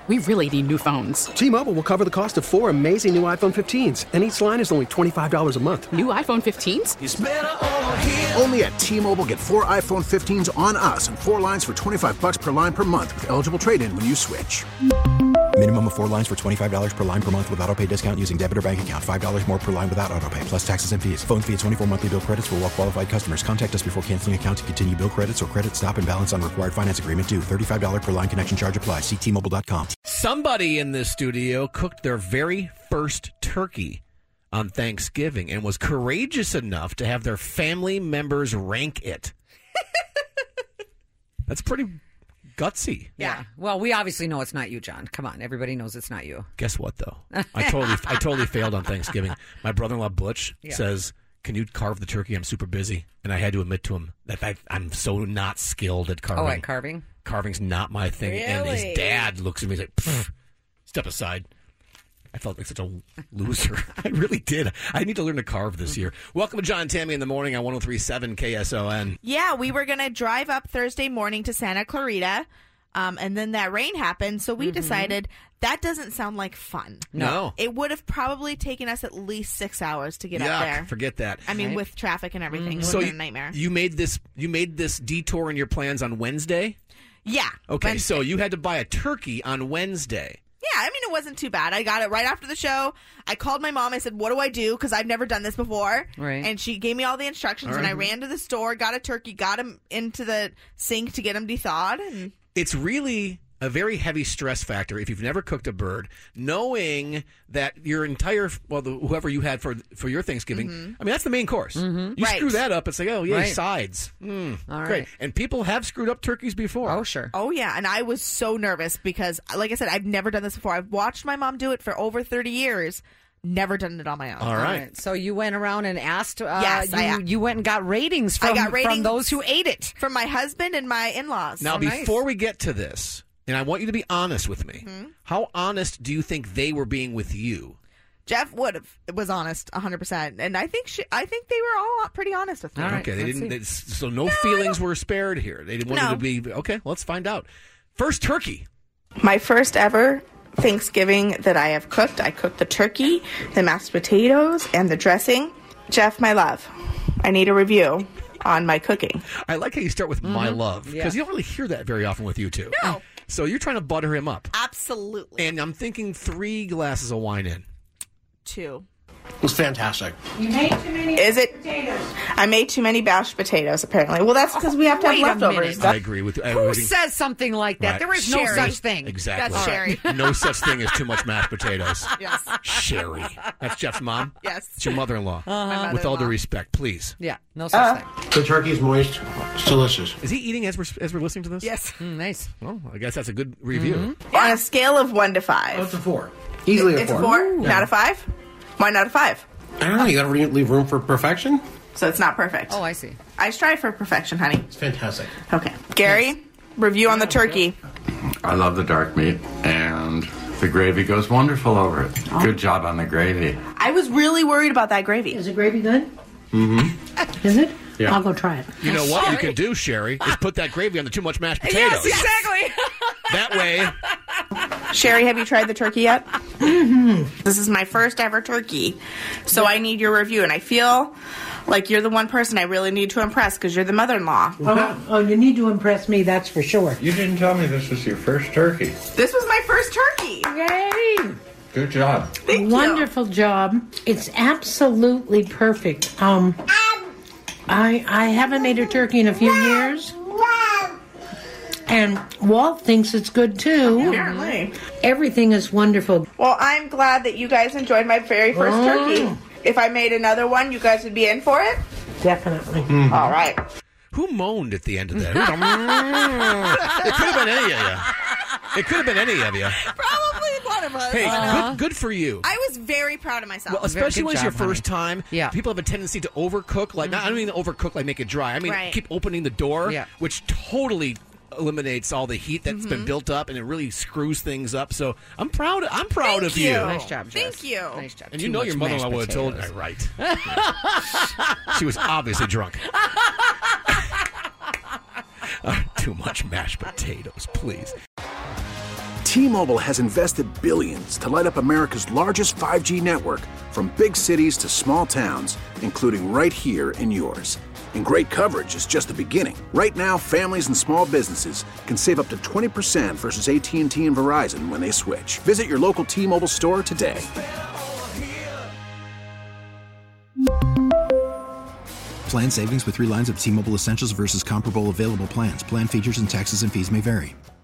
We really need new phones. T-Mobile will cover the cost of 4 amazing new iPhone 15s, and each line is only $25 a month. New iPhone 15s? It's better over here. Only at T-Mobile, get 4 iPhone 15s on us and 4 lines for $25 per line per month with eligible trade-in when you switch. Minimum of 4 lines for $25 per line per month with autopay discount using debit or bank account. $5 more per line without autopay, plus taxes and fees. Phone fee at 24 monthly bill credits for well-qualified customers. Contact us before canceling account to continue bill credits or credit stop and balance on required finance agreement due. $35 per line connection charge applies. See T-Mobile.com. Somebody in this studio cooked their very first turkey on Thanksgiving and was courageous enough to have their family members rank it. That's pretty gutsy. Yeah. Well, we obviously know it's not you, John. Come on. Everybody knows it's not you. Guess what, though? I totally failed on Thanksgiving. My brother-in-law, Butch, says, can you carve the turkey? I'm super busy. And I had to admit to him that I'm so not skilled at carving. Oh, at carving? Carving's not my thing. Really? And his dad looks at me and he's like, step aside. I felt like such a loser. I really did. I need to learn to carve this year. Welcome to John and Tammy in the morning on 103.7 KSON. Yeah, we were going to drive up Thursday morning to Santa Clarita, and then that rain happened, so we decided that doesn't sound like fun. No. It would have probably taken us at least 6 hours to get up there. Forget that. I mean, with traffic and everything, it would So have been a nightmare. you made this detour in your plans on Wednesday? Yeah. Okay, Wednesday. so you had to buy a turkey on Wednesday. Yeah, I mean, it wasn't too bad. I got it right after the show. I called my mom. I said, what do I do? Because I've never done this before. Right. And she gave me all the instructions, and I ran to the store, got a turkey, got him into the sink to get him thawed. And It's really a very heavy stress factor if you've never cooked a bird, knowing that your entire, whoever you had for your Thanksgiving, I mean, that's the main course. You Right. screw that up, it's like, oh, yay, Right. sides. All Great. right. And people have screwed up turkeys before. Oh, sure. Oh, yeah. And I was so nervous because, like I said, I've never done this before. I've watched my mom do it for over 30 years. Never done it on my own. All right. So you went around and asked. Yes, you went and got ratings from, I got ratings from those who ate it. From my husband and my in-laws. Now, nice. before we get to this, and I want you to be honest with me, how honest do you think they were being with you? Jeff was honest 100%, and I think they were all pretty honest with me. All right. Okay, they let's didn't. see. So no feelings were spared here. They didn't want No. it to be okay. Let's find out. First turkey. My first ever Thanksgiving that I have cooked. I cooked the turkey, the mashed potatoes, and the dressing. Jeff, my love, I need a review on my cooking. I like how you start with my love because you don't really hear that very often with you two. No. So you're trying to butter him up, Absolutely. and I'm thinking 3 glasses of wine in. 2. It was fantastic. Is it? I made too many mashed potatoes, apparently. Well, that's because we have to have Wait a leftovers. minute. I agree with you. Who says something like that? Right. There is no Sherry. such thing. Exactly. That's Sherry. No such thing as too much mashed potatoes. Yes. Sherry. That's Jeff's mom? Yes. It's your mother-in-law. My With all due mother-in-law. respect, please. Yeah, no such thing. The turkey's moist. It's delicious. Is he eating as we're listening to this? Yes. Nice. Well, I guess that's a good review. On a scale of 1 to 5. Oh, it's a 4. Easily a 4. It's a 4? Not a 5? Why not a 5? I don't know. You got to leave room for perfection. So it's not perfect. Oh, I see. I strive for perfection, honey. It's fantastic. Okay. Gary, review on the turkey. I love the dark meat, and the gravy goes wonderful over it. Good job on the gravy. I was really worried about that gravy. Is the gravy good? Mm-hmm. Is it? Yeah. I'll go try it. You know what you can do, Sherry, is put that gravy on the too much mashed potatoes. Yes, exactly. That way, Sherry, have you tried the turkey yet? Mm-hmm. This is my first ever turkey, so I need your review, and I feel like you're the one person I really need to impress because you're the mother-in-law. Oh, you need to impress me, that's for sure. You didn't tell me this was your first turkey. This was my first turkey. Yay! Good job. Thank you. Wonderful job. It's absolutely perfect. I haven't made a turkey in a few years. And Walt thinks it's good too. Apparently. Everything is wonderful. Well, I'm glad that you guys enjoyed my very first turkey. If I made another one, you guys would be in for it? Definitely. All right. who moaned at the end of that? It could have been any of you. It could have been any of you. Probably one of us. Hey, good for you. I was very proud of myself. Well, especially when it's your first time. Yeah. People have a tendency to overcook. Like, I don't mean overcook, like make it dry. I mean, Right. keep opening the door, Yeah. which totally eliminates all the heat that's been built up, and it really screws things up. So I'm proud. I'm proud of you. Nice job, Jess. Thank you. Nice job. And Too you know much your mother-in-law mashed would have told. potatoes. Right. She was obviously drunk. Too much mashed potatoes, please. T-Mobile has invested billions to light up America's largest 5G network, from big cities to small towns, including right here in yours. And great coverage is just the beginning. Right now, families and small businesses can save up to 20% versus AT&T and Verizon when they switch. Visit your local T-Mobile store today. Plan savings with 3 lines of T-Mobile Essentials versus comparable available plans. Plan features and taxes and fees may vary.